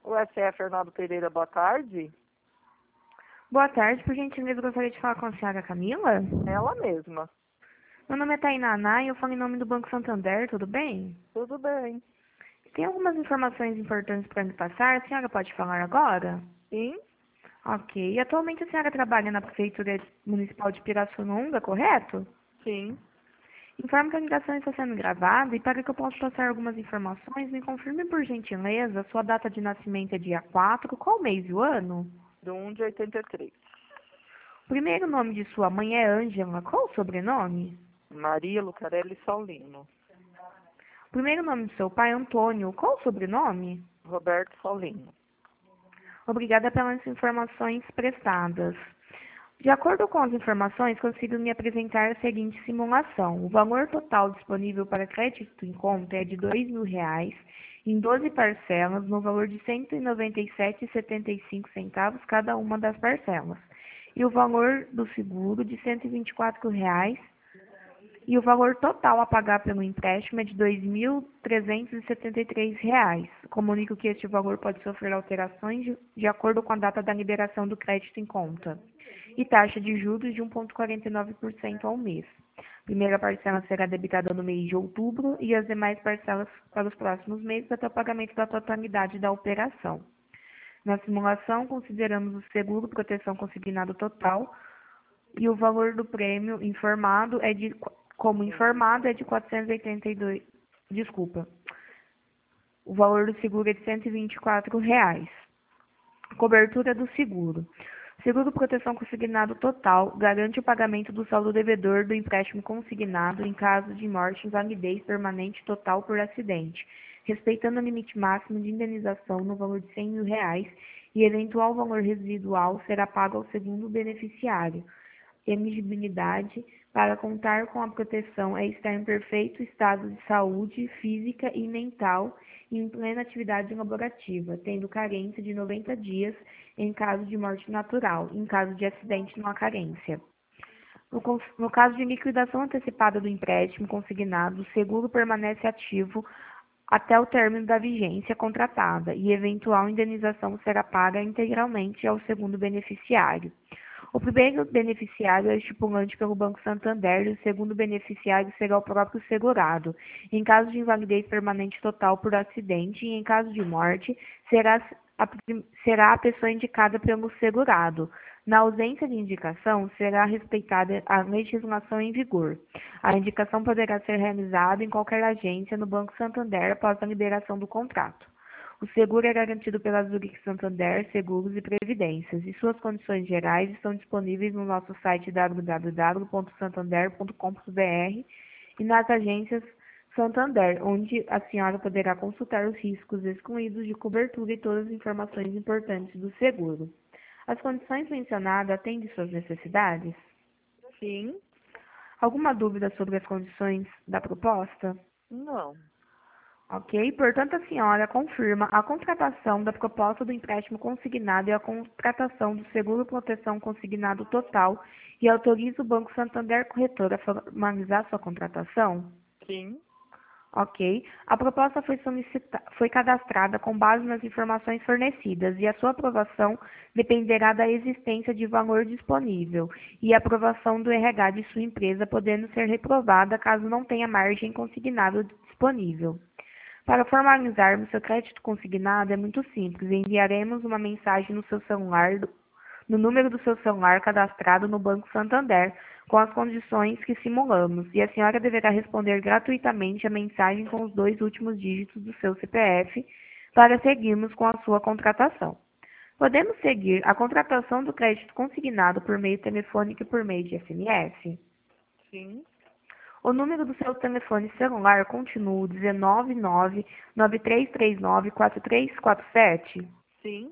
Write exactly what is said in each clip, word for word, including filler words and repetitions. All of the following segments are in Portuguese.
O S E Fernando Pereira, boa tarde. Boa tarde, por gentileza, gostaria de falar com a senhora Camila? Ela mesma. Meu nome é Tainá e eu falo em nome do Banco Santander, tudo bem? Tudo bem. Tem algumas informações importantes para me passar, a senhora pode falar agora? Sim? Ok. E atualmente a senhora trabalha na Prefeitura Municipal de Pirassununga, correto? Sim. Informo que a ligação está sendo gravada e para que eu possa passar algumas informações, me confirme por gentileza, sua data de nascimento é dia quatro, qual mês e o ano? Do um de oitenta e três. O primeiro nome de sua mãe é Ângela, qual o sobrenome? Maria Lucarelli Saulino. O primeiro nome do seu pai é Antônio, qual o sobrenome? Roberto Saulino. Obrigada pelas informações prestadas. De acordo com as informações, consigo me apresentar a seguinte simulação. O valor total disponível para crédito em conta é de dois mil reais, em doze parcelas, no valor de cento e noventa e sete reais e setenta e cinco centavos cada uma das parcelas. E o valor do seguro de cento e vinte e quatro reais. E o valor total a pagar pelo empréstimo é de dois mil trezentos e setenta e três reais. Comunico que este valor pode sofrer alterações de, de acordo com a data da liberação do crédito em conta. E taxa de juros de um vírgula quarenta e nove por cento ao mês. A primeira parcela será debitada no mês de outubro e as demais parcelas para os próximos meses até o pagamento da totalidade da operação. Na simulação, consideramos o seguro proteção consignado total e o valor do prêmio informado é de como informado é de quatrocentos e oitenta e dois, desculpa. O valor do seguro é de cento e vinte e quatro reais. Cobertura do seguro. Seguro proteção consignado total garante o pagamento do saldo devedor do empréstimo consignado em caso de morte, invalidez permanente total por acidente, respeitando o limite máximo de indenização no valor de cem mil reais e eventual valor residual será pago ao segundo beneficiário. Elegibilidade para contar com a proteção é estar em perfeito estado de saúde física e mental e em plena atividade laborativa, tendo carência de noventa dias em caso de morte natural, em caso de acidente não há carência. No, no caso de liquidação antecipada do empréstimo consignado, o seguro permanece ativo até o término da vigência contratada e eventual indenização será paga integralmente ao segundo beneficiário. O primeiro beneficiário é estipulante pelo Banco Santander e o segundo beneficiário será o próprio segurado. Em caso de invalidez permanente total por acidente e em caso de morte, será a, será a pessoa indicada pelo segurado. Na ausência de indicação, será respeitada a legislação em vigor. A indicação poderá ser realizada em qualquer agência no Banco Santander após a liberação do contrato. O seguro é garantido pela Zurich Santander Seguros e Previdências e suas condições gerais estão disponíveis no nosso site w w w ponto santander ponto com ponto b r e nas agências Santander, onde a senhora poderá consultar os riscos excluídos de cobertura e todas as informações importantes do seguro. As condições mencionadas atendem suas necessidades? Sim? Alguma dúvida sobre as condições da proposta? Não. Ok? Portanto, a senhora confirma a contratação da proposta do empréstimo consignado e a contratação do seguro proteção consignado total e autoriza o Banco Santander Corretora a formalizar sua contratação? Sim? Ok. A proposta foi, foi cadastrada com base nas informações fornecidas e a sua aprovação dependerá da existência de valor disponível e a aprovação do R H de sua empresa, podendo ser reprovada caso não tenha margem consignada disponível. Para formalizarmos seu crédito consignado é muito simples. Enviaremos uma mensagem no seu celular, no número do seu celular cadastrado no Banco Santander, com as condições que simulamos, e a senhora deverá responder gratuitamente a mensagem com os dois últimos dígitos do seu C P F para seguirmos com a sua contratação. Podemos seguir a contratação do crédito consignado por meio telefônico e por meio de S M S? Sim? O número do seu telefone celular continua o um nove nove, nove três três nove, quatro três quatro sete? Sim?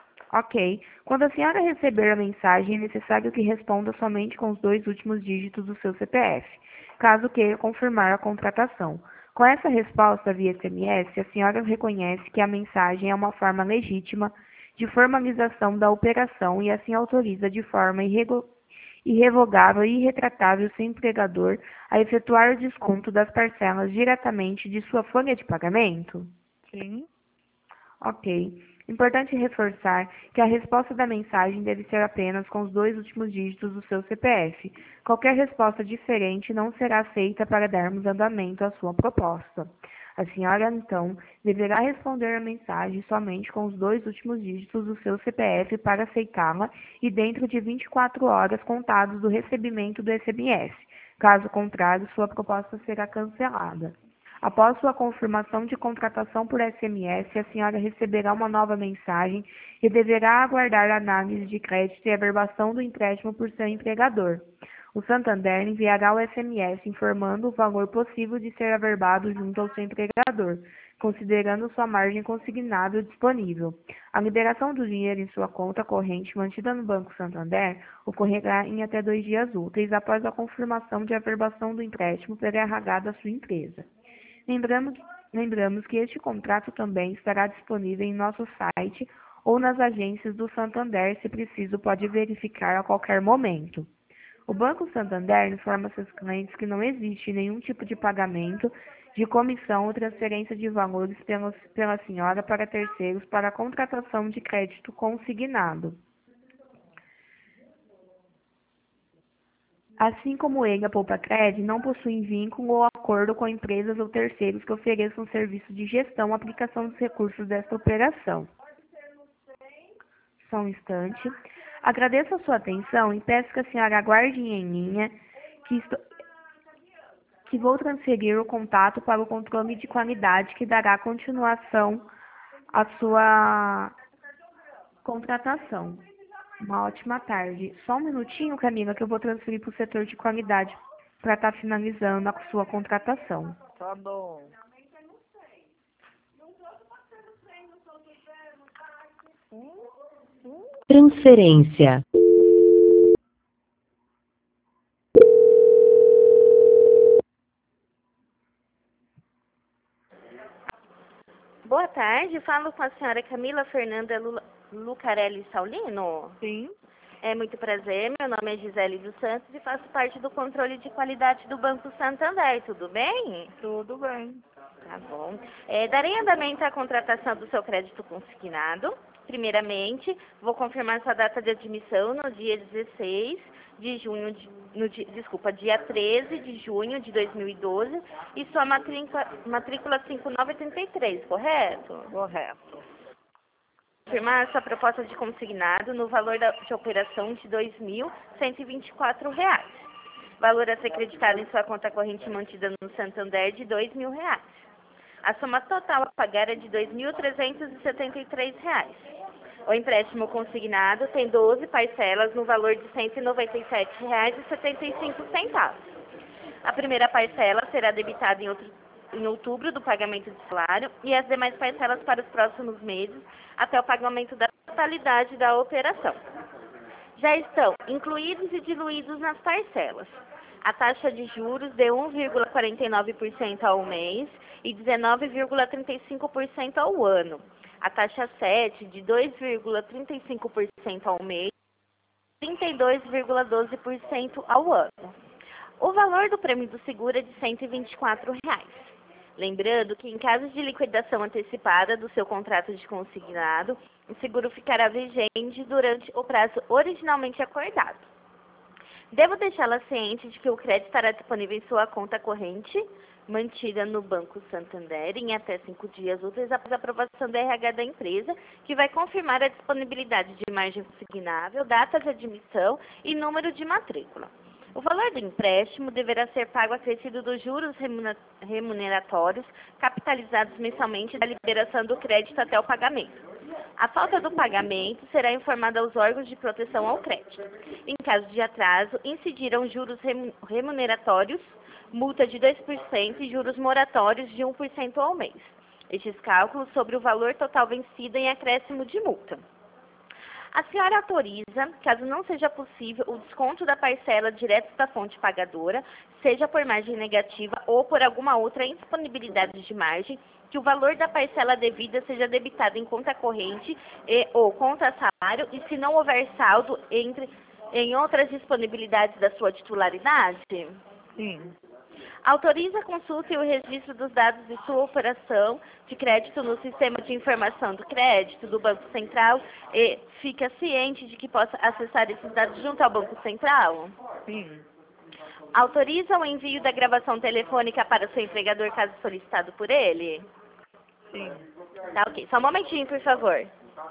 Ok. Quando a senhora receber a mensagem, é necessário que responda somente com os dois últimos dígitos do seu C P F, caso queira confirmar a contratação. Com essa resposta via S M S, a senhora reconhece que a mensagem é uma forma legítima de formalização da operação e assim autoriza de forma irregular irrevogável e irretratável seu empregador a efetuar o desconto das parcelas diretamente de sua folha de pagamento? Sim? Ok. Importante reforçar que a resposta da mensagem deve ser apenas com os dois últimos dígitos do seu C P F. Qualquer resposta diferente não será aceita para darmos andamento à sua proposta. A senhora, então, deverá responder a mensagem somente com os dois últimos dígitos do seu C P F para aceitá-la e dentro de vinte e quatro horas contados do recebimento do S M S. Caso contrário, sua proposta será cancelada. Após sua confirmação de contratação por S M S, a senhora receberá uma nova mensagem e deverá aguardar a análise de crédito e averbação do empréstimo por seu empregador. O Santander enviará o S M S informando o valor possível de ser averbado junto ao seu empregador, considerando sua margem consignável disponível. A liberação do dinheiro em sua conta corrente mantida no Banco Santander ocorrerá em até dois dias úteis após a confirmação de averbação do empréstimo pela R H da sua empresa. Lembramos, lembramos que este contrato também estará disponível em nosso site ou nas agências do Santander, se preciso pode verificar a qualquer momento. O Banco Santander informa seus clientes que não existe nenhum tipo de pagamento de comissão ou transferência de valores pela, pela senhora para terceiros para a contratação de crédito consignado. Assim como ele, a Poupa-Cred, não possui vínculo ou acordo com empresas ou terceiros que ofereçam serviço de gestão ou aplicação dos recursos desta operação. Só um instante. Agradeço a sua atenção e peço que a senhora aguarde em linha, que, estou, que vou transferir o contato para o controle de qualidade que dará continuação à sua contratação. Uma ótima tarde. Só um minutinho, Camila, que eu vou transferir para o setor de qualidade para estar finalizando a sua contratação. Tá bom. Transferência. Boa tarde, falo com a senhora Camila Fernanda Lula, Lucarelli Saulino. Sim, É muito prazer, meu nome é Gisele dos Santos e faço parte do controle de qualidade do Banco Santander, tudo bem? tudo bem. Tá bom. É, darei andamento à contratação do seu crédito consignado. Primeiramente, vou confirmar sua data de admissão no dia dezesseis de junho, de, no dia, desculpa, dia treze de junho de dois mil e doze e sua matrícula, matrícula cinco nove oito três, correto? Correto. Confirmar sua proposta de consignado no valor da, de operação de dois mil cento e vinte e quatro reais. Valor a ser creditado em sua conta corrente mantida no Santander de dois mil reais. A soma total a pagar é de dois mil trezentos e setenta e três reais. O empréstimo consignado tem doze parcelas no valor de cento e noventa e sete reais e setenta e cinco centavos. A primeira parcela será debitada em, outro, em outubro do pagamento de salário e as demais parcelas para os próximos meses até o pagamento da totalidade da operação. Já estão incluídos e diluídos nas parcelas a taxa de juros de um vírgula quarenta e nove por cento ao mês e dezenove vírgula trinta e cinco por cento ao ano. A taxa sete de dois vírgula trinta e cinco por cento ao mês e trinta e dois vírgula doze por cento ao ano. O valor do prêmio do seguro é de cento e vinte e quatro reais. Lembrando que em caso de liquidação antecipada do seu contrato de consignado, o seguro ficará vigente durante o prazo originalmente acordado. Devo deixá-la ciente de que o crédito estará disponível em sua conta corrente, mantida no Banco Santander, em até cinco dias úteis após a aprovação da R H da empresa, que vai confirmar a disponibilidade de margem consignável, data de admissão e número de matrícula. O valor do empréstimo deverá ser pago acrescido dos juros remuneratórios capitalizados mensalmente da liberação do crédito até o pagamento. A falta do pagamento será informada aos órgãos de proteção ao crédito. Em caso de atraso, incidirão juros remuneratórios, multa de dois por cento e juros moratórios de um por cento ao mês. Estes cálculos sobre o valor total vencido em acréscimo de multa. A senhora autoriza, caso não seja possível, o desconto da parcela direto da fonte pagadora, seja por margem negativa ou por alguma outra indisponibilidade de margem, que o valor da parcela devida seja debitado em conta corrente e, ou conta salário e se não houver saldo entre, em outras disponibilidades da sua titularidade? Sim. Autoriza a consulta e o registro dos dados de sua operação de crédito no sistema de informação do crédito do Banco Central e fica ciente de que possa acessar esses dados junto ao Banco Central? Sim. Autoriza o envio da gravação telefônica para seu empregador caso solicitado por ele? Sim. Tá, ok. Só um momentinho, por favor.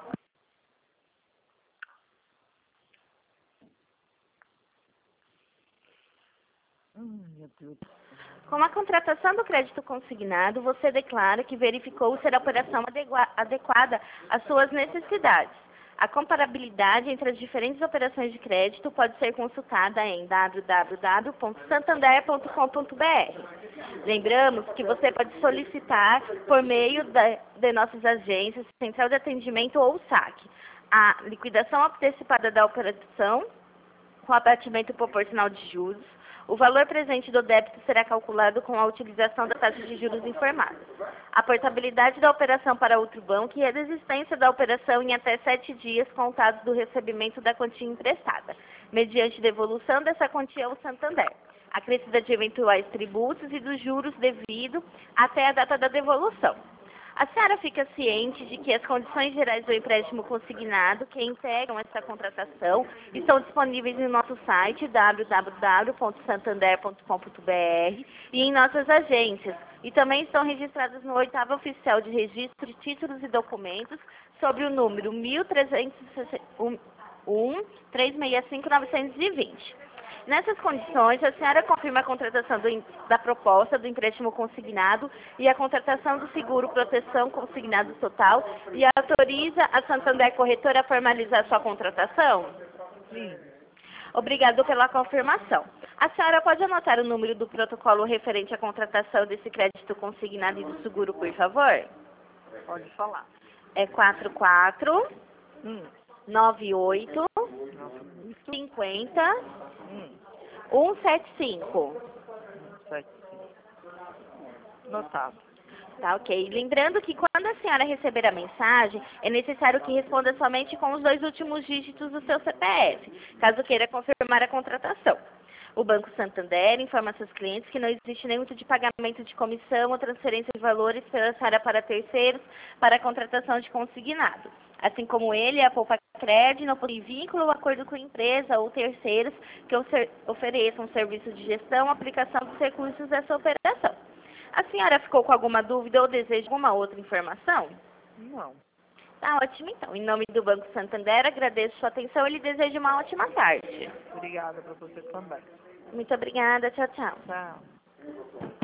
Hum, meu Deus. Com a contratação do crédito consignado, você declara que verificou ser a operação adegua- adequada às suas necessidades. A comparabilidade entre as diferentes operações de crédito pode ser consultada em w w w ponto santander ponto com ponto b r. Lembramos que você pode solicitar por meio da- de nossas agências, central de atendimento ou saque, a liquidação antecipada da operação com abatimento proporcional de juros. O valor presente do débito será calculado com a utilização da taxa de juros informada. A portabilidade da operação para outro banco e a desistência da operação em até sete dias contados do recebimento da quantia emprestada, mediante devolução dessa quantia ao Santander. Acrescida de eventuais tributos e dos juros devido até a data da devolução. A senhora fica ciente de que as condições gerais do empréstimo consignado que integram essa contratação estão disponíveis em nosso site w w w ponto santander ponto com ponto b r e em nossas agências, e também estão registradas no oitavo oficial de registro de títulos e documentos sobre o número um três seis cinco nove dois zero. Nessas condições, a senhora confirma a contratação do, da proposta do empréstimo consignado e a contratação do seguro proteção consignado total e autoriza a Santander Corretora a formalizar sua contratação? Sim. Obrigado pela confirmação. A senhora pode anotar o número do protocolo referente à contratação desse crédito consignado e do seguro, por favor? Pode falar. É quatro quatro Hum. nove oito Nossa, isso. cinco zero Hum. um sete cinco. Sete, cinco. Notado. Tá, ok. Lembrando que quando a senhora receber a mensagem, é necessário que responda somente com os dois últimos dígitos do seu C P F, caso queira confirmar a contratação. O Banco Santander informa seus clientes que não existe nenhum tipo de pagamento de comissão ou transferência de valores pela senhora para terceiros para a contratação de consignado. Assim como ele, a Poupa Cred não possui vínculo ou acordo com empresa ou terceiros que ofereçam serviço de gestão ou aplicação dos recursos dessa operação. A senhora ficou com alguma dúvida ou deseja alguma outra informação? Não. Tá ótimo, então. Em nome do Banco Santander, agradeço sua atenção e lhe desejo uma ótima tarde. Obrigada para você também. Muito obrigada. Tchau, tchau. Tchau.